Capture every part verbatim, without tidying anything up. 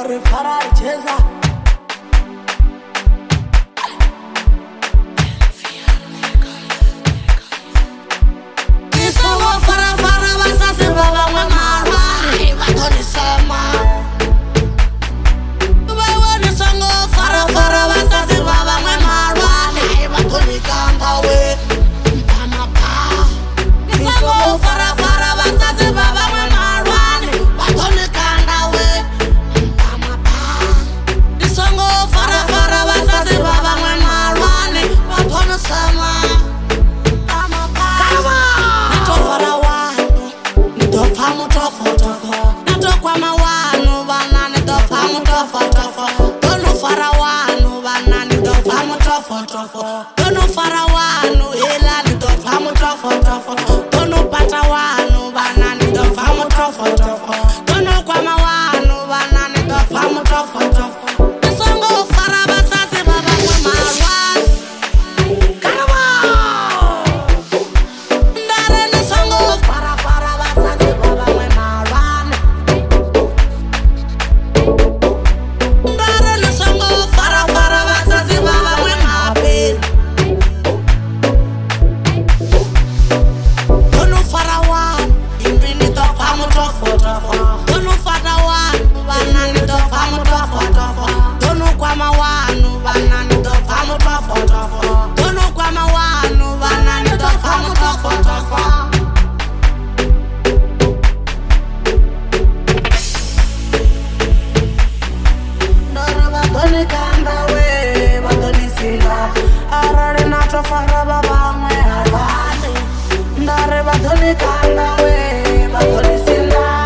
fara cheza Nisongo fara fara basase baba mwe marwari batoni sama Wewe nisongo fara fara basase baba mwe marwari batoni kamba we Mpama pa Nisongo fara fara basase baba mwe marwari batoni kanda we Mpama pa Nisongo fara fara basase baba mwe marwari batoni sama Natokwa mawanu bana nitofa mutofo tofo Tonu farawanu bana nitofa mutofo tofo Tonu farawanu ila nitofa mutofo tofo Tonu patawanu bana nitofa mutofo tofo Tonu kwa mawanu bana nitofa mutofo tofo Nisongo farabasase baba mwe marwani Karama Ndare nisongo fara fara basase baba mwe marwani Ndare nisongo fara fara basase baba mwe mapeni Tonu farawanu imbi nitofa mutofo tofo Tonu farawanu bana nitofa mutofo tofo Tonu kwa mawanu bana nitofa mutofo tofo Tonu kwa mawanu bana nitofa mutofo tofo Ndara batoni kanda we batoni singa Arare nato fara baba mwe arwani Ndare batoni kanda we batoni singa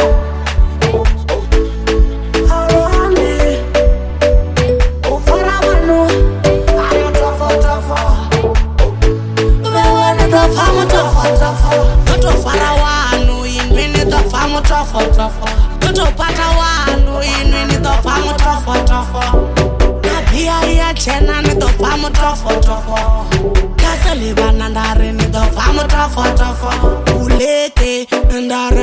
Arwani Ufara wanu Ayo tofo tofo Wewe nitofa mutofo tofo Toto fara wanu inwi nitofa mutofo tofo Toto pata wanu inwi nitofa mutofo tofo Na pia iya chena nitofa mutofo tofo Kasa libana ndare nitofa mutofo tofo Uleke ndare